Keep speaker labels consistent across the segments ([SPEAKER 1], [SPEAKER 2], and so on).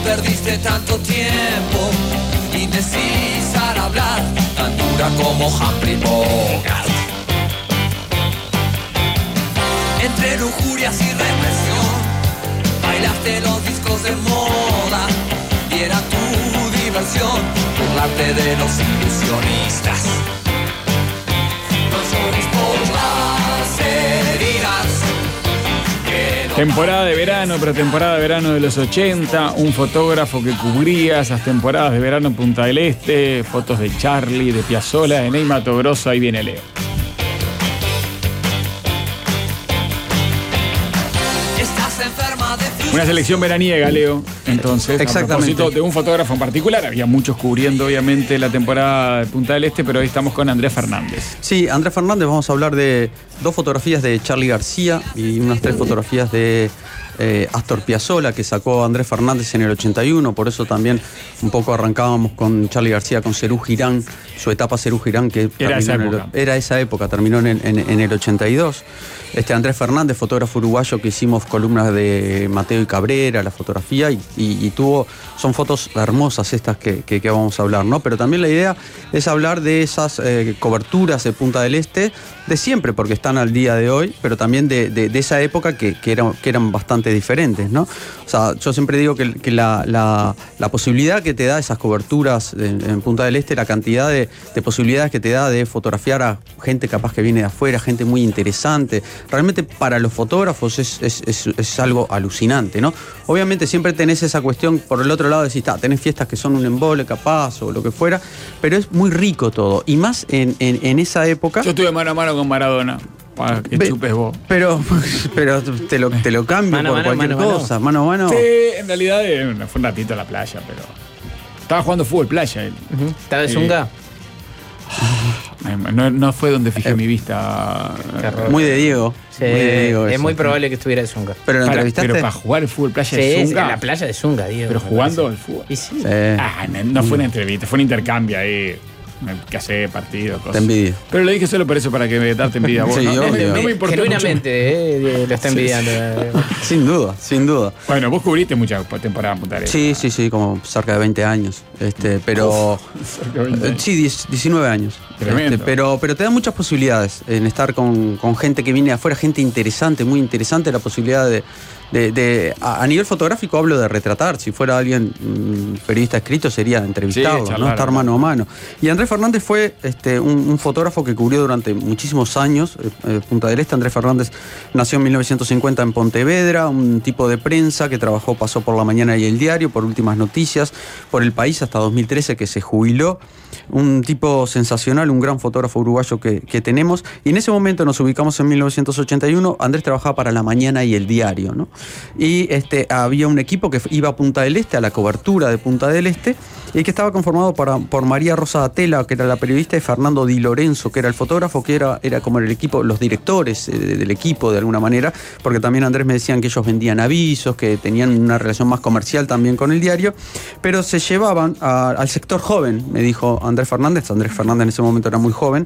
[SPEAKER 1] perdiste tanto tiempo, indecisa al hablar, tan dura como Humphrey Bogart. Entre lujurias y represión, bailaste los discos de moda y era tu diversión burlarte de los ilusionistas. No llores por las heridas.
[SPEAKER 2] Temporada de verano, pretemporada de verano de los 80, un fotógrafo que cubría esas temporadas de verano en Punta del Este, fotos de Charlie, de Piazzolla, de Ney Matogrosso, ahí viene Leo. Una selección veraniega, Leo. Entonces,
[SPEAKER 3] exactamente.
[SPEAKER 2] A propósito de un fotógrafo en particular, había muchos cubriendo obviamente la temporada de Punta del Este, pero hoy estamos con Andrés Fernández.
[SPEAKER 3] Sí, Andrés Fernández, vamos a hablar de 2 fotografías de Charly García y unas 3 fotografías de Astor Piazzolla que sacó Andrés Fernández en el 81, por eso también un poco arrancábamos con Charly García, con Serú Girán, su etapa Serú Girán que
[SPEAKER 2] era esa época,
[SPEAKER 3] terminó en el 82. Andrés Fernández, fotógrafo uruguayo que hicimos columnas de Mateo y Cabrera, la fotografía, y son fotos hermosas estas que vamos a hablar, ¿no? Pero también la idea es hablar de esas coberturas de Punta del Este, de siempre, porque están al día de hoy, pero también de esa época que eran bastante diferentes, ¿no? O sea, yo siempre digo que la posibilidad que te da esas coberturas en Punta del Este, la cantidad de posibilidades que te da de fotografiar a gente capaz que viene de afuera, gente muy interesante, realmente para los fotógrafos es algo alucinante, ¿no? Obviamente siempre tenés esa cuestión, por el otro lado decís, tenés fiestas que son un embole capaz o lo que fuera, pero es muy rico todo, y más en esa época.
[SPEAKER 2] Yo estuve mano a mano con Maradona. Para que chupes vos.
[SPEAKER 3] Pero te lo cambio
[SPEAKER 4] mano,
[SPEAKER 3] por cualquier cosa. Mano a mano.
[SPEAKER 2] Sí, en realidad fue un ratito a la playa, pero estaba jugando fútbol playa él.
[SPEAKER 4] ¿Estaba de zunga?
[SPEAKER 2] No fue donde fijé mi vista.
[SPEAKER 3] Muy de Diego.
[SPEAKER 4] Sí,
[SPEAKER 3] muy de Diego
[SPEAKER 4] es
[SPEAKER 3] eso.
[SPEAKER 4] muy probable que estuviera de zunga.
[SPEAKER 3] Pero lo entrevistaste.
[SPEAKER 2] Pero para jugar el fútbol playa
[SPEAKER 4] Sí,
[SPEAKER 2] de zunga.
[SPEAKER 4] en la playa de zunga, Diego.
[SPEAKER 2] Pero jugando el fútbol.
[SPEAKER 4] Y sí.
[SPEAKER 2] No fue una entrevista, fue un intercambio ahí. Que hace partido, cosas.
[SPEAKER 3] Te envidia.
[SPEAKER 2] Pero lo dije solo por eso, para que me darte envidia a vos.
[SPEAKER 3] Sí,
[SPEAKER 2] no
[SPEAKER 3] obvio.
[SPEAKER 2] me importó
[SPEAKER 4] genuinamente, lo está envidiando.
[SPEAKER 3] Sin duda.
[SPEAKER 2] Bueno, vos cubriste mucha temporada en Punta del Este.
[SPEAKER 3] Sí, como cerca de 20 años. Pero.
[SPEAKER 2] Cerca de 20 años.
[SPEAKER 3] Sí, 19 años.
[SPEAKER 2] Tremendo.
[SPEAKER 3] Pero te da muchas posibilidades en estar con gente que viene de afuera, gente interesante, muy interesante, la posibilidad a nivel fotográfico hablo de retratar. Si fuera alguien periodista escrito sería entrevistarlo,
[SPEAKER 2] sí,
[SPEAKER 3] ¿no? Estar mano a mano. Y Andrés Fernández fue un fotógrafo que cubrió durante muchísimos años Punta del Este. Andrés Fernández nació en 1950 en Pontevedra, un tipo de prensa que pasó por La Mañana y El Diario, por Últimas Noticias, por El País hasta 2013 que se jubiló. Un tipo sensacional, un gran fotógrafo uruguayo que tenemos. Y en ese momento nos ubicamos en 1981. Andrés trabajaba para La Mañana y El Diario, ¿no? Y había un equipo que iba a Punta del Este, a la cobertura de Punta del Este, y que estaba conformado por María Rosa Atela, que era la periodista, y Fernando Di Lorenzo, que era el fotógrafo, que era como el equipo, los directores del equipo de alguna manera, porque también Andrés me decían que ellos vendían avisos, que tenían una relación más comercial también con el diario, pero se llevaban al sector joven, me dijo Andrés Fernández. Andrés Fernández en ese momento era muy joven,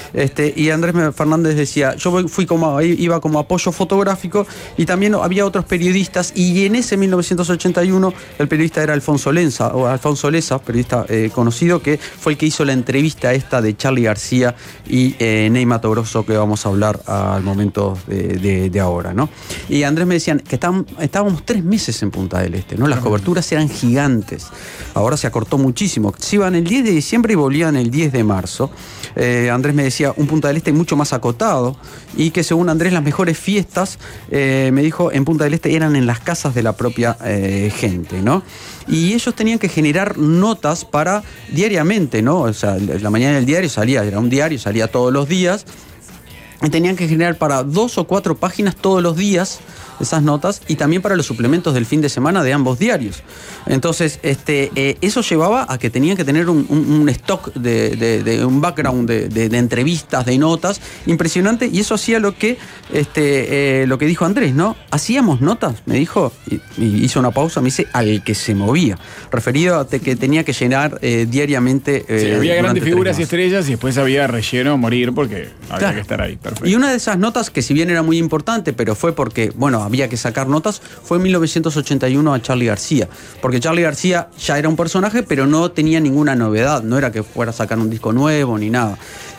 [SPEAKER 3] y Andrés Fernández decía, yo iba como apoyo fotográfico, y también había otros periodistas, y en ese 1981 el periodista era Alfonso Leza, periodista conocido, que fue el que hizo la entrevista esta de Charly García y Ney Matogrosso, que vamos a hablar al momento de ahora, ¿no? Y Andrés me decían que estábamos 3 meses en Punta del Este, ¿no? Las coberturas eran gigantes, ahora se acortó muchísimo, se iban el 10 de diciembre y volvían el 10 de marzo. Andrés me decía un Punta del Este mucho más acotado, y que según Andrés las mejores fiestas, me dijo, en Punta del Este eran en las casas de la propia gente, ¿no? Y ellos tenían que generar notas para diariamente, ¿no? O sea, La Mañana del Diario era un diario, salía todos los días, y tenían que generar para 2 o 4 páginas todos los días esas notas, y también para los suplementos del fin de semana de ambos diarios. Entonces, eso llevaba a que tenían que tener un stock de un background de entrevistas, de notas, impresionante, y eso hacía lo que dijo Andrés, ¿no? Hacíamos notas, me dijo, y hizo una pausa, me dice, al que se movía, referido a que tenía que llenar diariamente.
[SPEAKER 2] Sí, había grandes figuras y estrellas, y después había relleno a morir, porque había que estar ahí. Perfecto.
[SPEAKER 3] Y una de esas notas, que si bien era muy importante, pero fue porque, bueno, había que sacar notas, fue en 1981 a Charly García, porque Charly García ya era un personaje, pero no tenía ninguna novedad, no era que fuera a sacar un disco nuevo ni nada.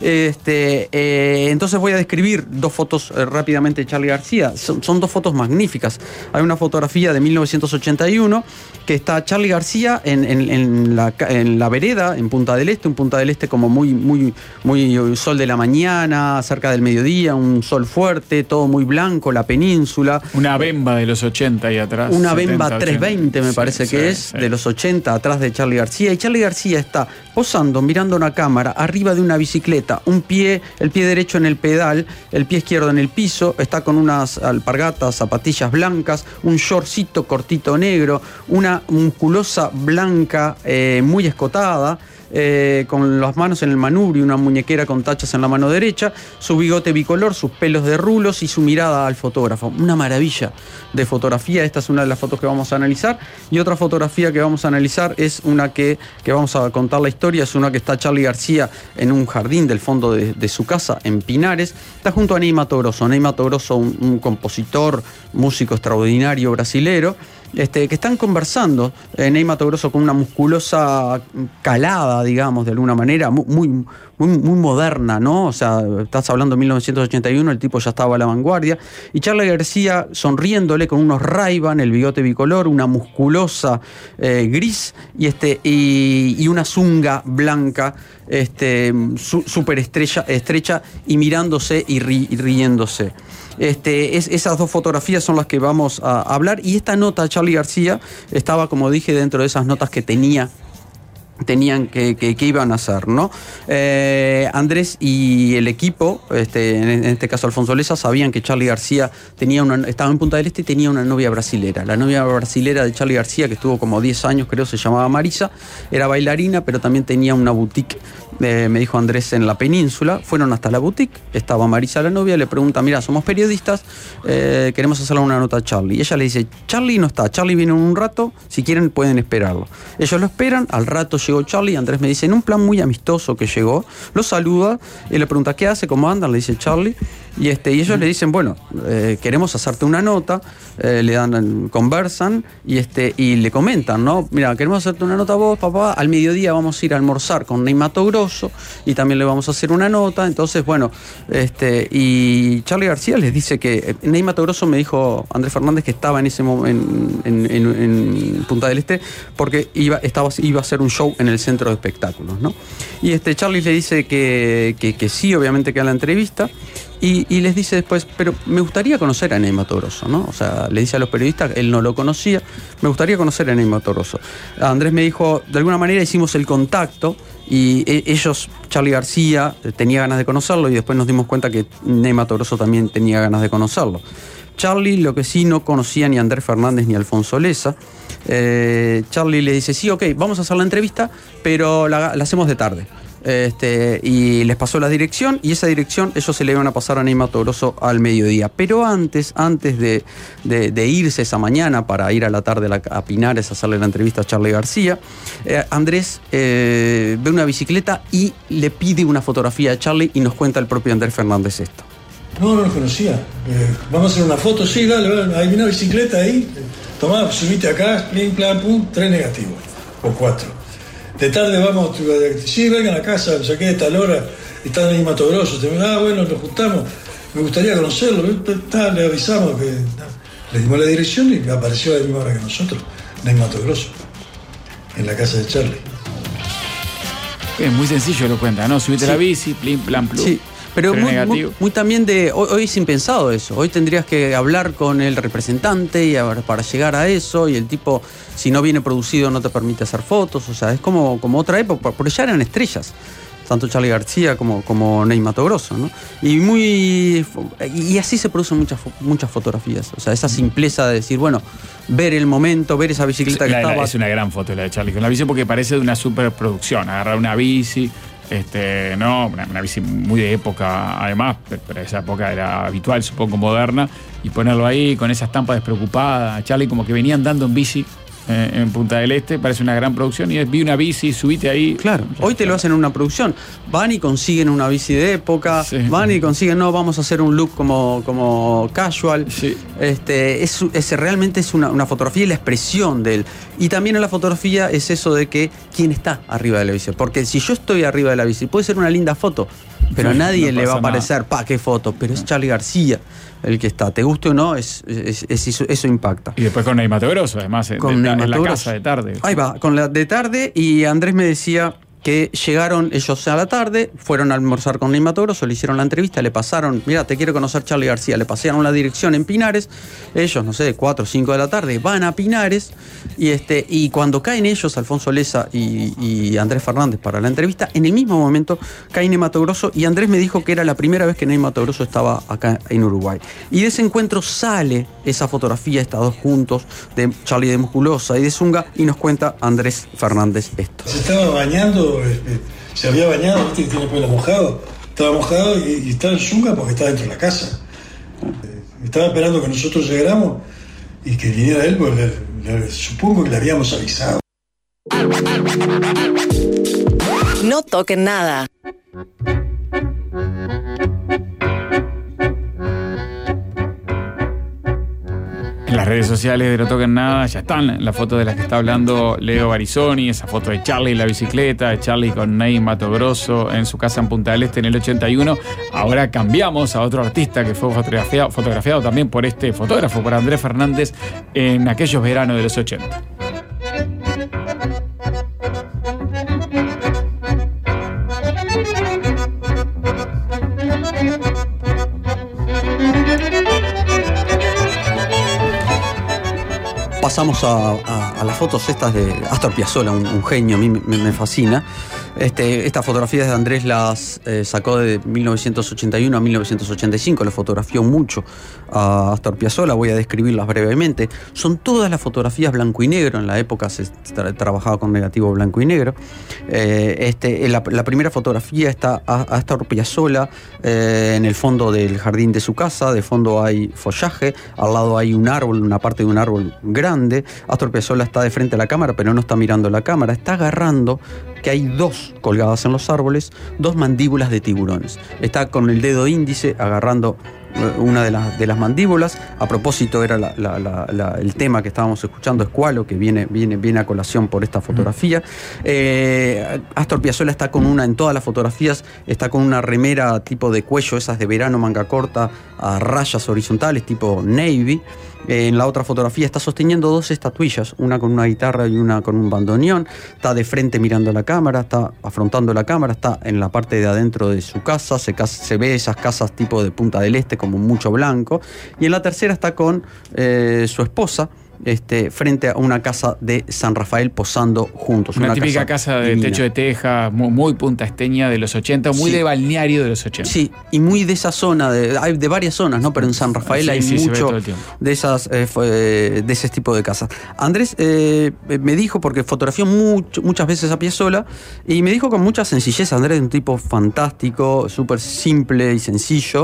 [SPEAKER 3] Entonces voy a describir dos fotos rápidamente de Charly García. Son dos fotos magníficas. Hay una fotografía de 1981 que está Charly García en la vereda, en Punta del Este, un Punta del Este como muy sol de la mañana, cerca del mediodía, un sol fuerte, todo muy blanco, la península.
[SPEAKER 2] Una Bemba de los 80 ahí atrás.
[SPEAKER 3] Una
[SPEAKER 2] 70,
[SPEAKER 3] Bemba
[SPEAKER 2] 80.
[SPEAKER 3] 320 me parece que es, de los 80, atrás de Charly García. Y Charly García está posando, mirando una cámara, arriba de una bicicleta, el pie derecho en el pedal, el pie izquierdo en el piso, está con unas alpargatas, zapatillas blancas, un shortcito cortito negro, una musculosa blanca muy escotada, con las manos en el manubrio, una muñequera con tachas en la mano derecha, su bigote bicolor, sus pelos de rulos y su mirada al fotógrafo. Una maravilla de fotografía. Esta es una de las fotos que vamos a analizar. Y otra fotografía que vamos a analizar es una que vamos a contar la historia. Es una que está Charly García en un jardín del fondo de su casa en Pinares. Está junto a Ney Matogrosso. Ney Matogrosso, un compositor, músico extraordinario brasilero. Que están conversando, Ney Matogrosso con una musculosa calada, digamos, de alguna manera, muy moderna, ¿no? O sea, estás hablando de 1981, el tipo ya estaba a la vanguardia. Y Charly García sonriéndole con unos Ray-Ban, el bigote bicolor, una musculosa gris y una zunga blanca, súper estrecha y mirándose y riéndose. Esas dos fotografías son las que vamos a hablar. Y esta nota de Charly García estaba, como dije, dentro de esas notas que tenían que iban a hacer, ¿no? Andrés y el equipo, en este caso Alfonso Leza, sabían que Charly García estaba en Punta del Este y tenía una novia brasilera. La novia brasilera de Charly García, que estuvo como 10 años, creo, se llamaba Marisa, era bailarina, pero también tenía una boutique, me dijo Andrés, en la península. Fueron hasta la boutique, estaba Marisa, la novia, le pregunta: mira, somos periodistas, queremos hacerle una nota a Charly. Y ella le dice: Charly no está, Charly viene en un rato, si quieren pueden esperarlo. Ellos lo esperan, al rato llegó Charly. Andrés me dice, en un plan muy amistoso que llegó, lo saluda y le pregunta: ¿qué hace? ¿Cómo andan? Le dice Charly. Y ellos le dicen: bueno, queremos hacerte una nota. Conversan y le comentan, ¿no? Mira, queremos hacerte una nota a vos, papá. Al mediodía vamos a ir a almorzar con Ney Matogrosso y también le vamos a hacer una nota. Entonces, bueno, y Charly García les dice que Ney Matogrosso, me dijo Andrés Fernández, que estaba en ese momento en Punta del Este porque iba a hacer un show en el centro de espectáculos, ¿no? Y Charly le dice que sí, obviamente, que a la entrevista. Y les dice después: pero me gustaría conocer a Ney Matogrosso, ¿no? O sea, le dice a los periodistas, él no lo conocía, me gustaría conocer a Ney Matogrosso. Andrés me dijo, de alguna manera hicimos el contacto y ellos, Charly García, tenía ganas de conocerlo y después nos dimos cuenta que Ney Matogrosso también tenía ganas de conocerlo. Charly, lo que sí, no conocía ni a Andrés Fernández ni a Alfonso Leza. Charly le dice: sí, ok, vamos a hacer la entrevista, pero la hacemos de tarde. Y les pasó la dirección, y esa dirección ellos se le iban a pasar a Ney Matogrosso al mediodía. Pero antes de irse esa mañana para ir a la tarde a Pinares a hacerle la entrevista a Charly García, Andrés ve una bicicleta y le pide una fotografía a Charly, y nos cuenta el propio Andrés Fernández esto.
[SPEAKER 5] No los conocía. Vamos a hacer una foto, sí, dale, hay una bicicleta ahí, tomá, subite acá, plim, plan, pum, 3 negativos, o 4. De tarde vamos, sí, vengan a casa, no sé qué, tal hora, están ahí Matogrosso. Bueno, nos juntamos, me gustaría conocerlo. Le avisamos que le dimos la dirección y apareció a la misma hora que nosotros, Ney Matogrosso, en la casa de Charly.
[SPEAKER 2] Es muy sencillo, lo cuenta, ¿no? Subite la bici, plim, plan, plum.
[SPEAKER 3] Sí. Pero muy también hoy es impensado eso. Hoy tendrías que hablar con el representante para llegar a eso, y el tipo, si no viene producido, no te permite hacer fotos. O sea, es como otra época, porque ya eran estrellas, tanto Charly García como Ney Matogrosso, ¿no? Y así se producen muchas fotografías. O sea, esa simpleza de decir, bueno, ver el momento, ver esa bicicleta que estaba.
[SPEAKER 2] Es una gran foto la de Charly con la bici, porque parece de una superproducción. Agarrar una bici. No, una bici muy de época, además, pero esa época era habitual, supongo, moderna, y ponerlo ahí con esa estampa despreocupada. Charly como que venía andando en bici en Punta del Este, parece una gran producción, y vi una bici, subite ahí.
[SPEAKER 3] Claro, hoy te lo hacen en una producción. Van y consiguen una bici de época,
[SPEAKER 2] Sí.
[SPEAKER 3] van y consiguen, no, vamos a hacer un look como casual.
[SPEAKER 2] Sí.
[SPEAKER 3] Realmente es una fotografía y la expresión de él. Y también en la fotografía es eso de que quién está arriba de la bici. Porque si yo estoy arriba de la bici, puede ser una linda foto, pero a
[SPEAKER 2] No,
[SPEAKER 3] nadie
[SPEAKER 2] no
[SPEAKER 3] le va a
[SPEAKER 2] pasa
[SPEAKER 3] parecer, qué foto, pero es Charly García el que está. Te guste o no, eso impacta.
[SPEAKER 2] Y después con Ney Mato Grosso, además, en la
[SPEAKER 3] Mato Grosso.
[SPEAKER 2] casa de tarde.
[SPEAKER 3] Ahí va, con la de tarde, y Andrés me decía que llegaron ellos a la tarde, fueron a almorzar con Ney Mato Grosso, le hicieron la entrevista, le pasaron, mira, te quiero conocer Charly García, le pasaron la dirección en Pinares, ellos, no sé, 4 o 5 de la tarde, van a Pinares, y cuando caen ellos, Alfonso Leza y Andrés Fernández para la entrevista, en el mismo momento cae Ney Mato Grosso, y Andrés me dijo que era la primera vez que Ney Mato Grosso estaba acá en Uruguay. Y de ese encuentro sale esa fotografía, estos dos juntos, de Charly de Musculosa y de Zunga, y nos cuenta Andrés Fernández esto.
[SPEAKER 5] Se estaba bañando, se había bañado, viste que tiene el pelo mojado. Estaba mojado y estaba en Zunga porque estaba dentro de la casa. Estaba esperando que nosotros llegáramos y que viniera él, porque supongo que le habíamos avisado.
[SPEAKER 6] No toquen nada.
[SPEAKER 2] En las redes sociales de No Toquen Nada ya están las fotos de las que está hablando Leo Barizoni, esa foto de Charly en la bicicleta, de Charly con Ney Mato Grosso en su casa en Punta del Este en el 81. Ahora cambiamos a otro artista que fue fotografiado también por este fotógrafo, por Andrés Fernández, en aquellos veranos de los 80.
[SPEAKER 3] Pasamos a las fotos estas de Astor Piazzolla, un genio, a mí me fascina. Estas fotografías de Andrés las sacó de 1981 a 1985, le fotografió mucho a Astor Piazzolla, voy a describirlas brevemente. Son todas las fotografías blanco y negro, en la época se trabajaba con negativo blanco y negro. La primera fotografía está a Astor Piazzolla en el fondo del jardín de su casa, de fondo hay follaje, al lado hay un árbol, una parte de un árbol grande. Astor Piazzolla está de frente a la cámara, pero no está mirando la cámara, está agarrando, que hay dos colgadas en los árboles, dos mandíbulas de tiburones. Está con el dedo índice agarrando una de las mandíbulas. A propósito, era el tema que estábamos escuchando, Escualo, que viene a colación por esta fotografía. Astor Piazzolla está en todas las fotografías, está con una remera tipo de cuello, esas de verano, manga corta, a rayas horizontales, tipo navy. En la otra fotografía está sosteniendo dos estatuillas, una con una guitarra y una con un bandoneón. Está de frente mirando la cámara, está afrontando la cámara, está en la parte de adentro de su casa. Se ve esas casas tipo de Punta del Este, como mucho blanco. Y en la tercera está con su esposa, frente a una casa de San Rafael, posando juntos.
[SPEAKER 2] Una típica casa de
[SPEAKER 3] divina.
[SPEAKER 2] techo de teja, muy puntaesteña de los 80, muy
[SPEAKER 3] Sí.
[SPEAKER 2] de balneario de los 80.
[SPEAKER 3] Sí, y muy de esa zona, hay de varias zonas, ¿no? Pero en San Rafael hay
[SPEAKER 2] se ve
[SPEAKER 3] mucho
[SPEAKER 2] todo el tiempo.
[SPEAKER 3] de ese tipo de casas. Andrés me dijo, porque fotografió muchas veces a Piazzolla, y me dijo con mucha sencillez. Andrés es un tipo fantástico, súper simple y sencillo.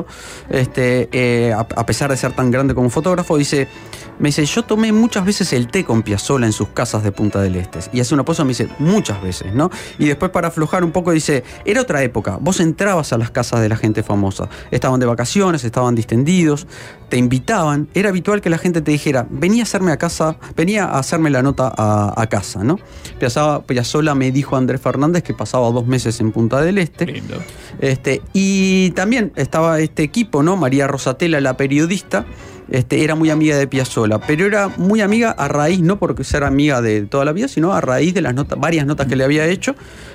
[SPEAKER 3] A pesar de ser tan grande como fotógrafo, me dice, yo tomé muchas veces el té con Piazzolla en sus casas de Punta del Este. Y hace una pausa, me dice, muchas veces, ¿no? Y después, para aflojar un poco, dice, era otra época. Vos entrabas a las casas de la gente famosa. Estaban de vacaciones, estaban distendidos, te invitaban. Era habitual que la gente te dijera, venía a hacerme la nota a casa, ¿no? Piazzolla me dijo a Andrés Fernández que pasaba 2 meses en Punta del Este.
[SPEAKER 2] Lindo.
[SPEAKER 3] Y también estaba este equipo, ¿no? María Rosatella, la periodista, era muy amiga de Piazzolla, pero era muy amiga a raíz, no porque ser amiga de toda la vida, sino a raíz de varias notas que le había hecho.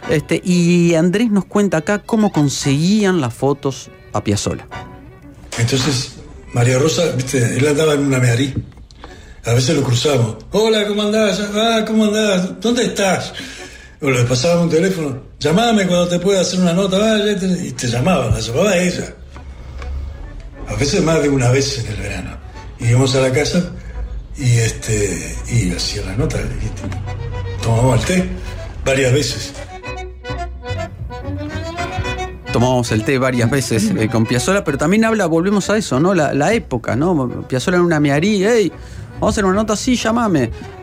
[SPEAKER 3] Y Andrés nos cuenta acá cómo conseguían las fotos a Piazzolla.
[SPEAKER 5] Entonces, María Rosa, viste, él andaba en una mearí. A veces lo cruzamos. Hola, ¿cómo andás? ¿Cómo andás? ¿Dónde estás? O le pasábamos un teléfono. Llamame cuando te pueda hacer una nota. Y te llamaba, la llamaba ella. A veces más de una vez en el verano. Y íbamos a la casa y hacía la nota. Y tomábamos el té varias veces.
[SPEAKER 3] Tomábamos el té varias veces con Piazzolla, pero también volvemos a eso, ¿no? La época, ¿no? Piazzolla en una mearí, hey, vamos a hacer una nota, sí, llamame.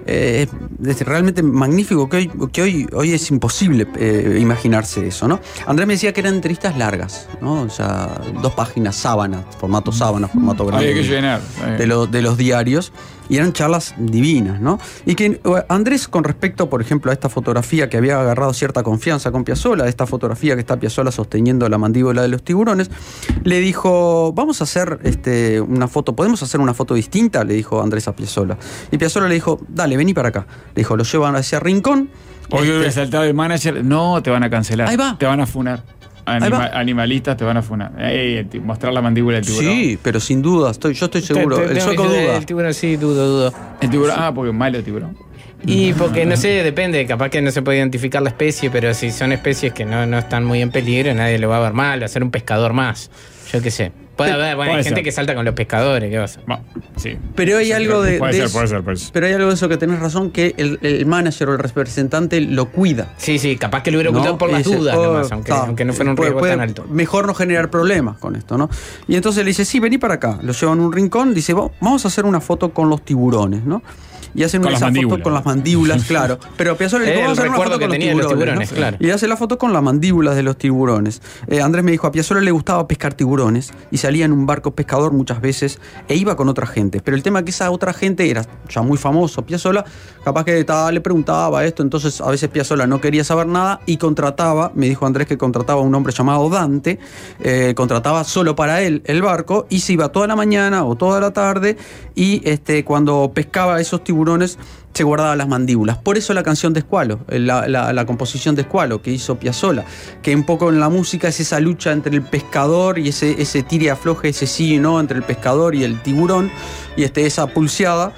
[SPEAKER 3] es realmente magnífico, que hoy es imposible imaginarse eso, ¿no? Andrés me decía que eran entrevistas largas, ¿no? O sea, 2 páginas, sábana, formato grande.
[SPEAKER 2] Había que llenar.
[SPEAKER 3] De los diarios. Y eran charlas divinas, ¿no? Y que Andrés, con respecto, por ejemplo, a esta fotografía que había agarrado cierta confianza con Piazzolla, esta fotografía que está Piazzolla sosteniendo la mandíbula de los tiburones, le dijo, vamos a hacer una foto, ¿podemos hacer una foto distinta? Le dijo Andrés a Piazzolla. Y Piazzolla le dijo, dale, vení para acá. Le dijo, lo llevan hacia Rincón.
[SPEAKER 2] Hoy hubiera saltado el manager, no, te van a cancelar.
[SPEAKER 3] Ahí va.
[SPEAKER 2] Te van a funar. Animalistas te van a funar. Mostrar la mandíbula del tiburón.
[SPEAKER 3] Sí, pero sin duda, yo estoy seguro. El sueco duda.
[SPEAKER 4] El tiburón sí, dudo.
[SPEAKER 2] El tiburón, porque es malo el tiburón.
[SPEAKER 4] Y porque, no sé, depende, capaz que no se puede identificar la especie, pero si son especies que no están muy en peligro, nadie lo va a ver mal, va a ser un pescador más. Yo qué sé. Puede haber, hay gente que salta con los pescadores, ¿qué va a hacer?
[SPEAKER 2] Sí.
[SPEAKER 3] Pero hay algo de
[SPEAKER 2] puede
[SPEAKER 3] eso.
[SPEAKER 2] ser.
[SPEAKER 3] Pero hay algo de eso que tenés razón, que el manager o el representante lo cuida.
[SPEAKER 4] Sí, capaz que lo hubiera ocultado por las dudas nomás, aunque no fuera un riesgo tan alto.
[SPEAKER 3] Mejor no generar problemas con esto, ¿no? Y entonces le dice, sí, vení para acá. Lo llevan a un rincón, dice, vamos a hacer una foto con los tiburones, ¿no? Y hacen esa foto con las mandíbulas, claro. Pero Piazzolla le dijo, vamos a hacer una foto con los tiburones, ¿no?
[SPEAKER 4] Claro.
[SPEAKER 3] Y hace la foto con las mandíbulas de los tiburones. Andrés me dijo, a Piazzolla le gustaba pescar tiburones y salía en un barco pescador muchas veces e iba con otra gente. Pero el tema es que esa otra gente era ya muy famoso. Piazzolla capaz que le preguntaba esto, entonces a veces Piazzolla no quería saber nada y contrataba, me dijo Andrés que contrataba a un hombre llamado Dante, contrataba solo para él el barco y se iba toda la mañana o toda la tarde y cuando pescaba esos tiburones se guardaba las mandíbulas. Por eso la canción de Squalo, la composición de Squalo que hizo Piazzolla, que un poco en la música es esa lucha entre el pescador y ese tire y afloje, ese sí y no entre el pescador y el tiburón, y esa pulseada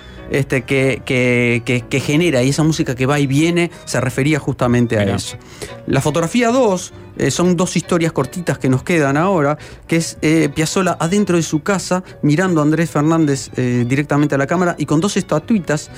[SPEAKER 3] que genera, y esa música que va y viene se refería justamente a eso. La fotografía 2 son 2 historias cortitas que nos quedan ahora, que es Piazzolla adentro de su casa mirando a Andrés Fernández directamente a la cámara y con 2 estatuillas,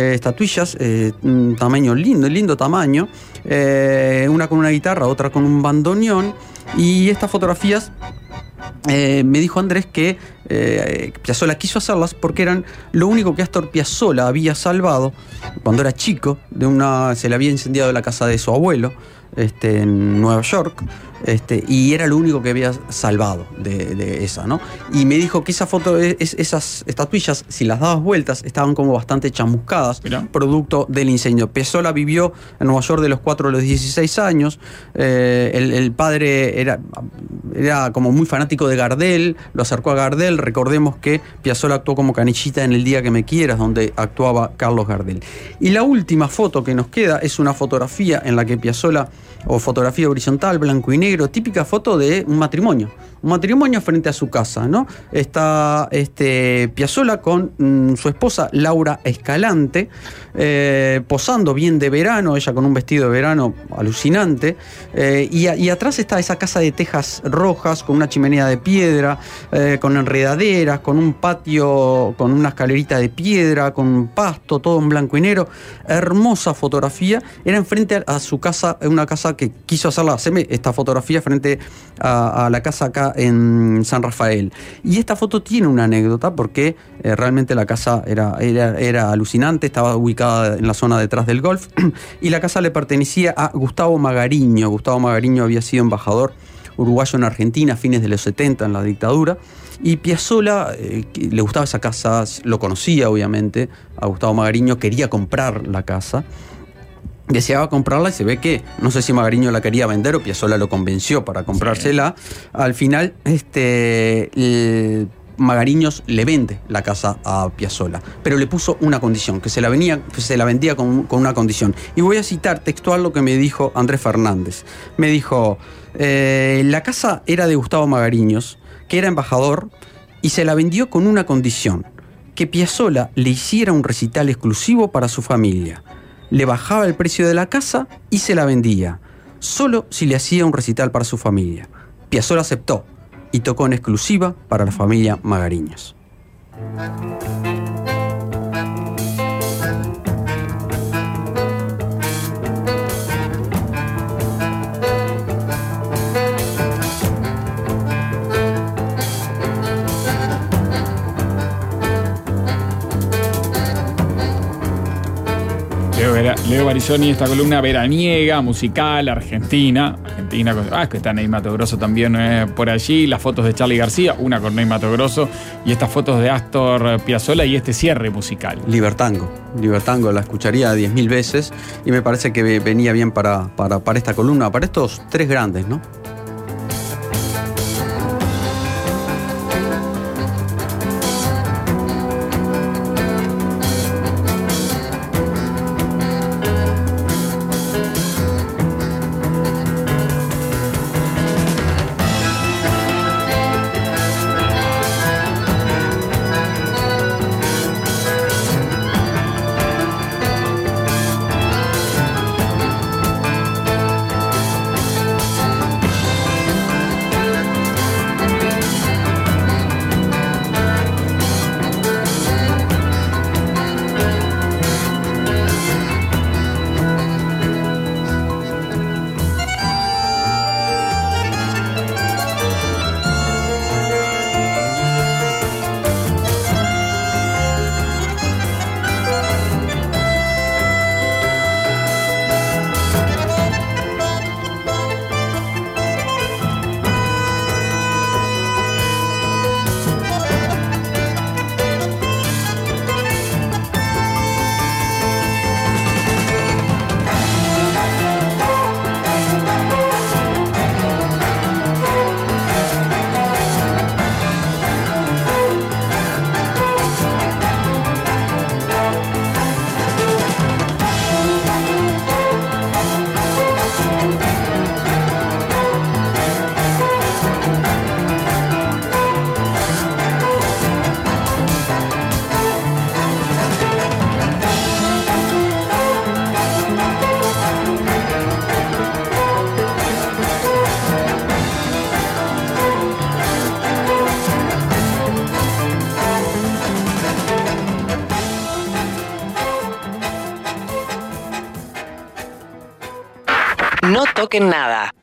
[SPEAKER 3] un tamaño lindo tamaño, una con una guitarra, otra con un bandoneón, y estas fotografías me dijo Andrés que Piazzolla quiso hacerlas porque eran lo único que Astor Piazzolla había salvado cuando era chico. Se le había incendiado la casa de su abuelo en Nueva York, y era lo único que había salvado de esa, ¿no? Y me dijo que esa foto, esas estatuillas, si las dabas vueltas, estaban como bastante chamuscadas, producto del incendio. Piazzolla vivió en Nueva York de los 4 a los 16 años. El padre era como muy fanático de Gardel, lo acercó a Gardel. Recordemos que Piazzolla actuó como Canillita en El día que me quieras, donde actuaba Carlos Gardel. Y la última foto que nos queda es una fotografía en la que Piazzolla, o fotografía horizontal, blanco y negro, típica foto de un matrimonio frente a su casa, ¿no? Está Piazzolla con su esposa Laura Escalante, posando bien de verano, ella con un vestido de verano alucinante, y atrás está esa casa de tejas rojas con una chimenea de piedra, con enredaderas, con un patio, con una escalerita de piedra, con un pasto, todo en blanco y negro. Hermosa fotografía. Era enfrente a su casa, una casa que quiso hacerla, esta fotografía frente a la casa acá en San Rafael. Y esta foto tiene una anécdota porque realmente la casa era alucinante, estaba ubicada en la zona detrás del golf y la casa le pertenecía a Gustavo Magariño. Gustavo Magariño había sido embajador uruguayo en Argentina a fines de los 70 en la dictadura, y Piazzolla le gustaba esa casa, lo conocía obviamente a Gustavo Magariño, quería comprar la casa, deseaba comprarla y se ve que, no sé si Magariño la quería vender o Piazzolla lo convenció para comprársela. Sí. Al final, Magariños le vende la casa a Piazzolla, pero le puso una condición, que se la vendía con una condición. Y voy a citar textual lo que me dijo Andrés Fernández. Me dijo, la casa era de Gustavo Magariños, que era embajador, y se la vendió con una condición, que Piazzolla le hiciera un recital exclusivo para su familia. Le bajaba el precio de la casa y se la vendía, solo si le hacía un recital para su familia. Piazzolla aceptó y tocó en exclusiva para la familia Magariños.
[SPEAKER 2] Leo Barisoni, esta columna veraniega, musical, argentina, que está Ney Matogrosso también por allí, las fotos de Charly García, una con Ney Matogrosso, y estas fotos de Astor Piazzolla y este cierre musical.
[SPEAKER 3] Libertango, la escucharía 10.000 veces y me parece que venía bien para esta columna, para estos tres grandes, ¿no?
[SPEAKER 6] No toquen nada.